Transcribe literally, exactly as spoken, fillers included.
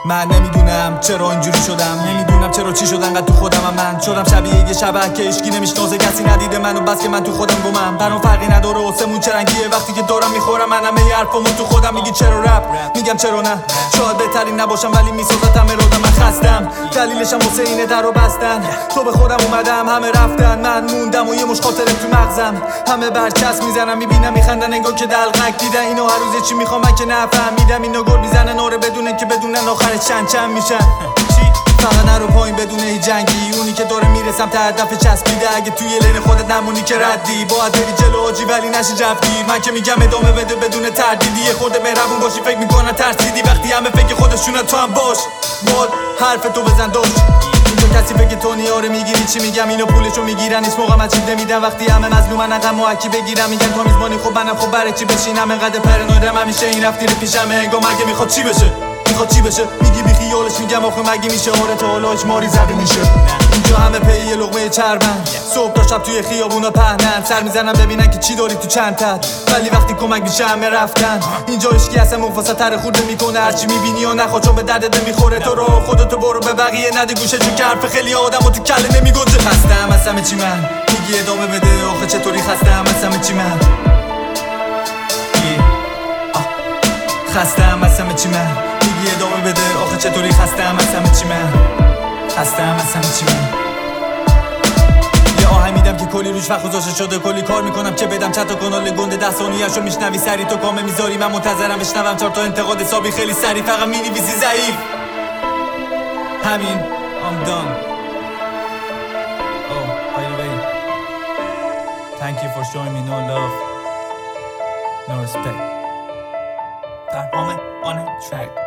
من نمیدونم چرا اینجوری شدم، نمیدونم چرا چی شد انقدر تو خودم من شدم شبیه یه شبح که اشکی نمیشناسه، کسی ندیده منو بس که من تو خودم گمم. برام فرقی نداره آسمون چه رنگیه وقتی که دارم میخورم من همه حرفامو تو خودم. میگی چرا رپ؟ میگم چرا نه، شاید بهترین نباشم ولی میسازتم ارادم. من خستم دلیلشم واسه اینه درو بستن، تو به خودم اومدم همه رفتن، من موندم و یه مش خاطره تو مغزم. همه برچسب میزنم میبینم میخندن انگار که دلقک دیدن. اینا هر روز چی میخوام من که نفهمیدم، اینا گل میزنن آره بدونه که بدونن آخر چند چند میشن. فقط نرو پایین بدون هیچ جنگی، اونی که داره میرسم تا هدف چسبیده. اگه توی لین خودت نمونی که ردی باید بری جلو آجی ولی نشی جفگیر. من که میگم ادامه بده بدون تردیدی، یه خورده مهربون باشی فکر میکنن ترسیدی وقتی همه فکر خودشونه تو هم باش. بود حرف تو بزن داشت اینجا کسی فکر تو نیاره میگیری چی میگم، اینا پولشو میگیرن هیچ موقع من چیز نمیدم. وقتی همه مظلومن انقدر محکی بگیرم میگن تو میزبانی خب منم خب برای چی بشینم انقدر پرانویدم همیشه این رفتی پیشمه انگار مگه میخواد چی بشه میخواد چی بشه میگی بی خیالش میگم آخه مگه میشه آره تا حالا ماری زده میشه. اینجا همه پی یه لقمه چربن، صبح تا شب توی خیابونا پهنن، سر میزنن ببینن که چی داری تو چند تد، ولی وقتی کمک میشه همه رفتن. اینجا اشکی اصلا منفصل تر خورده میکنه هرچی میبینی و نخوا چون به دردت نمیخوره. تو رو خودتو برو به بقیه نده گوشه چون که حرف خیلی آدمو تو کله نمیگنجه. خستم از همه چی من، میگی ادامه بده آخه چطوری خستم از همه چی من، خستم از همه چی من، میگی ادامه بده آخه چطوری خستم از همه چی من، خستم از همه چی من. یه آهنگ میدم که کلی روش وقت گذاشته شده، کلی کار میکنم که بدم چند تا کانال گنده ده ثانیه‌شو میشنوی سری تو کامه میذاری من منتظرم بشنوم چهار تا انتقاد حسابی خیلی سری فقط مینویسی ضعیف. همین I'm done. Oh by the way thank you for showing me no love no respect. That moment on a track.